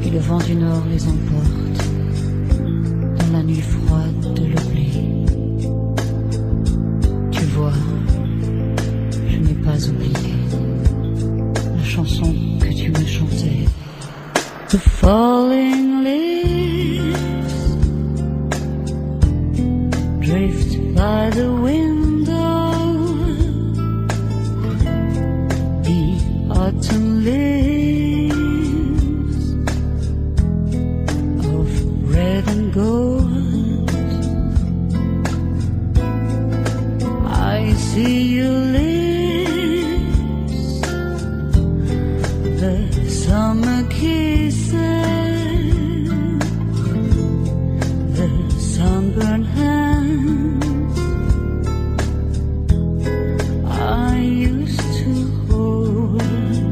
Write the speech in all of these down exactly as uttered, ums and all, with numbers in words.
le vent du nord les emporte dans la nuit froide de l'oubli. Tu vois, je n'ai pas oublié la chanson que tu me chantais. The falling leaves drift by the window, the autumn leaves of red and gold. I see your lips, the summer kisses, the sunburned hands I used to hold.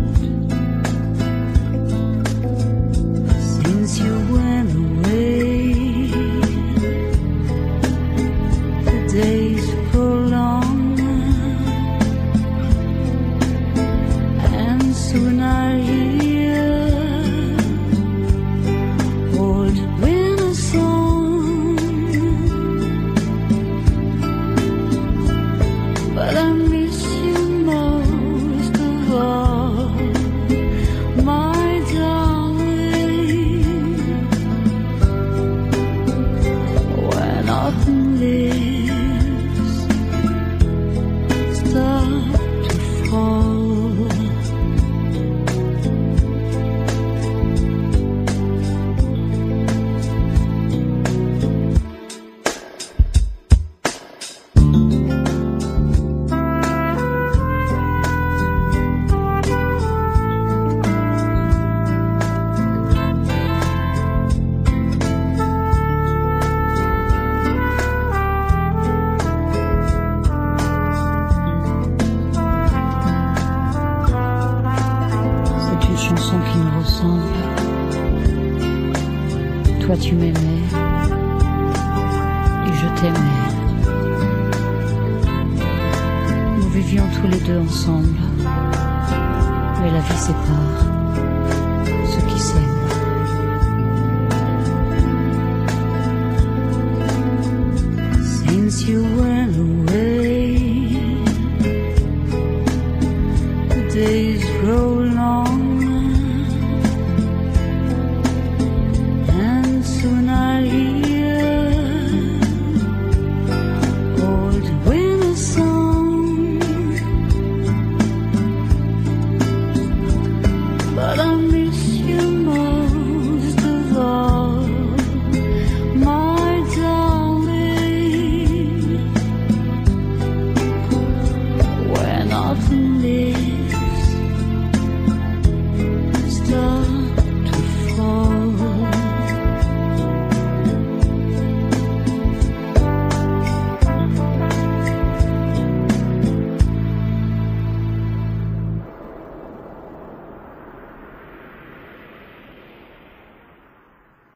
Since you went away, the days prolong, and soon I hear old winter song. But I miss you most of all, my darling. When autumn leaves start to fall, chanson qui me ressemble. Toi tu m'aimais et je t'aimais. Nous vivions tous les deux ensemble, mais la vie sépare.